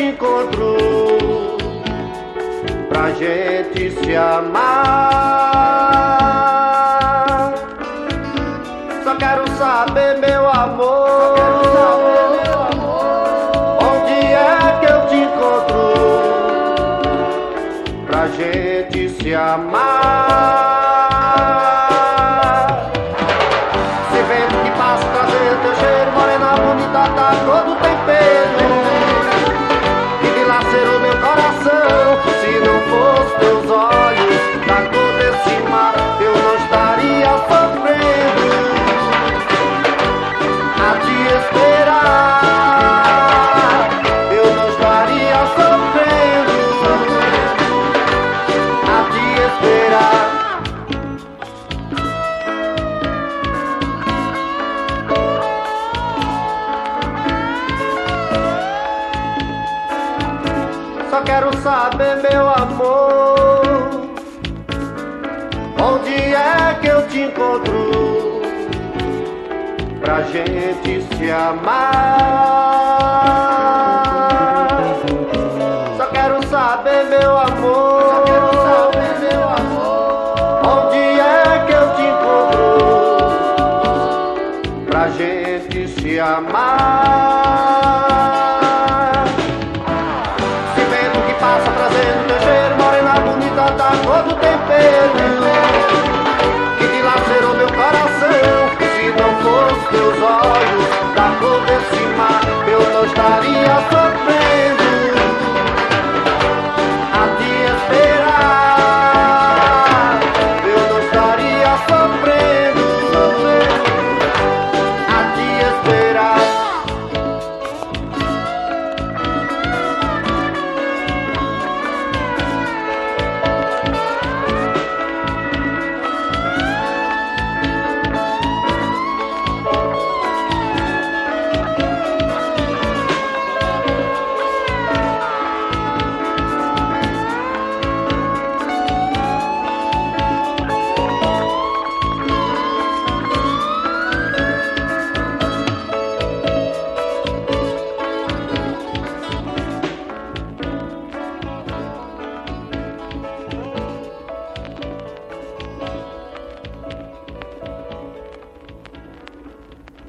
encontro pra gente se amar. Só quero saber, meu amor, onde é que eu te encontro pra gente se amar. Se vento que passa trazer teu cheiro, morena bonita, tá todo tempero que dilacerou meu coração. Se não fosse teus olhos da cor desse mar, eu não estaria sofrendo a te esperar. Eu não estaria sofrendo a te esperar. Só quero saber, meu amor, onde é que eu te encontro pra gente se amar. Só quero saber, meu amor, onde é que eu te encontro pra gente se amar.